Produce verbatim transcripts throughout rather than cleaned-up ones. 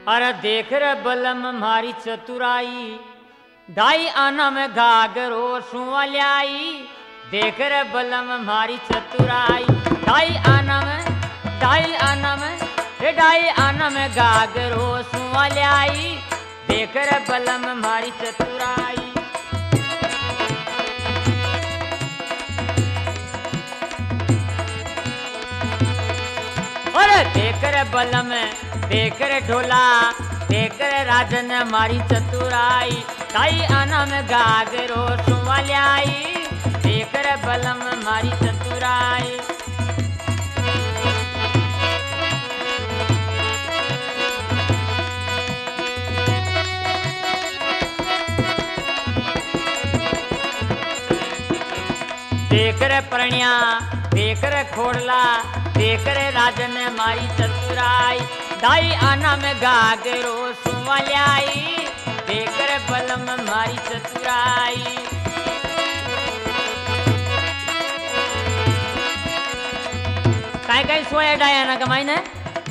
अरे देख रे बलम मारी चतुराई, ढाई आना में घाघरो सुवल्याई। देख रे बलम मारी चतुराई, ढाई आना में ढाई आना में रे ढाई आना में घाघरो सुवल्याई। देख रे बलम मारी चतुराई। अरे देख रे बलम देख रे ढोला, देख रे राजन मारी चतुराई। ढाई आना में घाघरो सुवल्याई। देख रे बलम मारी चतुराई। देख रे प्रणिया, देख रे खोड़ला, देख रे राजन मारी चतुराई। ढाई आना में घाघरो सुवल्याई। देख रे बलम मारी चतुराई। काय काय सोया ढाई आना कमाई ने।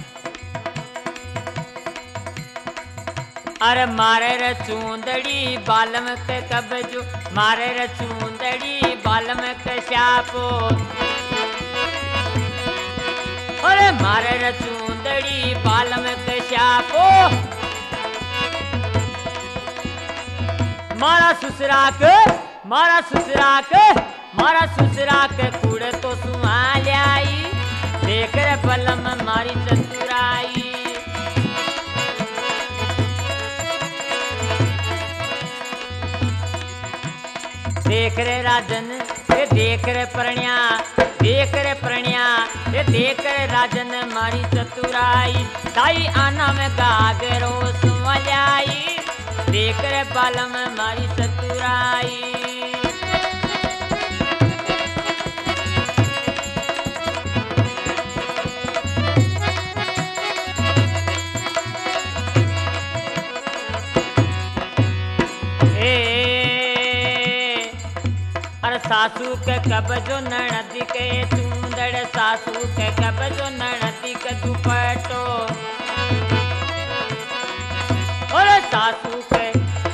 अरे मारे रे चूंदड़ी बालम के कबजो, मारे रे चूंदड़ी बालम के श्यापो। अरे मारे रे चूंदड़ी बालम के श्यापो। मारा ससुरा के मारा ससुरा के मारा ससुरा के कूड़े तो सुहाल्याई। देख रे बलम मारी चतुराई। देख रे राजन ये देख रे प्रणिया, देख रे प्रणिया ये देख रे राजन मारी चतुराई। ढाई आना में घाघरो सुवल्याई। देख रे बालम मारी चतुराई। सासू के कबजो ननद के चूंदड़, सासू के कबजो ननद के दुपट्टो। अरे सासू के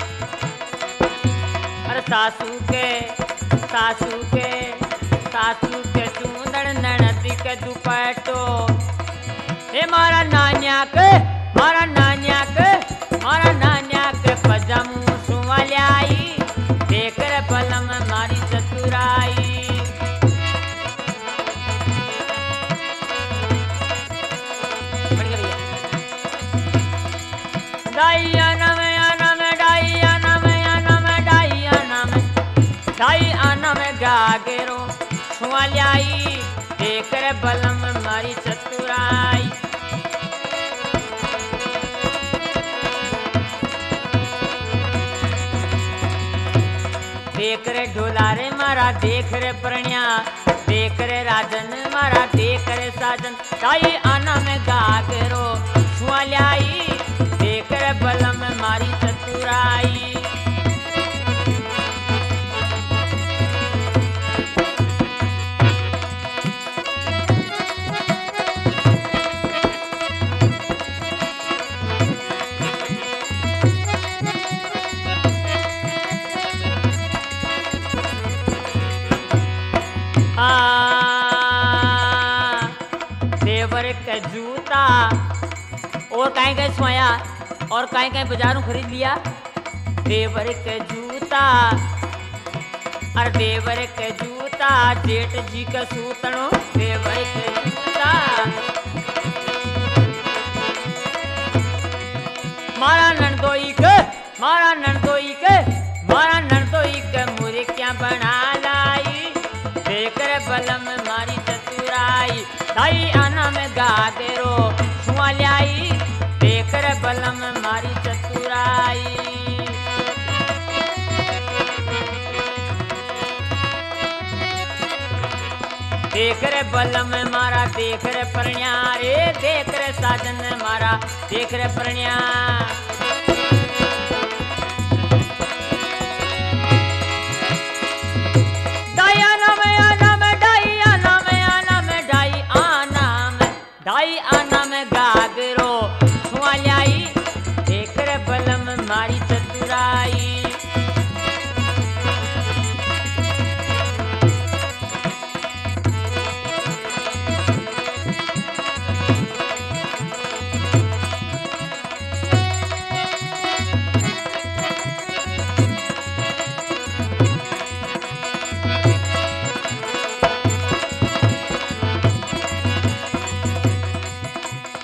अरे सासू के सासू के सासू के चूंदड़ ननद के दुपट्टो। हे मारा नान्या के मारा नान्या के मारा नान्या के पजामू सुवल्याई। देख रे बलम मारी चतुराई। ढाई आना में आना में ढाई आना में आना में ढाई आना में ढाई आना में घाघरो सुवल्याई। देख रे बलम मारी चतुराई। देख रे ढोला रे मारा, देख रे प्रणिया, देख रे राजन मारा, देख रे साजन। ढाई आना में घाघरो सुवल्याई। देख रे बलम मारी चतुराई। देवर के जूता और कहीं कहीं सोया और कहीं कहीं बाजारों खरीद लिया। देवर के जूता अरे देवर के जूता जेठ जी का सूतनो। देवर के जूता मारा नंदोई के मारा नंदोई के मारा नंदोई के मुर्गियां बना लाई। देख रे बलम मारी चतुराई। ढाई आना में घाघरो सुवल्याई। देख रे बलम मारी चतुराई। देख रे बलम मारा, देख रे प्रणिया रे, देख रे साजन मारा, देख रे प्रणिया। ढाई आना में आना में ढाई आना में आना में ढाई आना में ढाई आना में घाघरो सुवल्याई।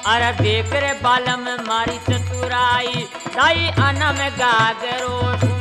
अरे देख रे बालम मारी चतुराई ढाई आना में गागरो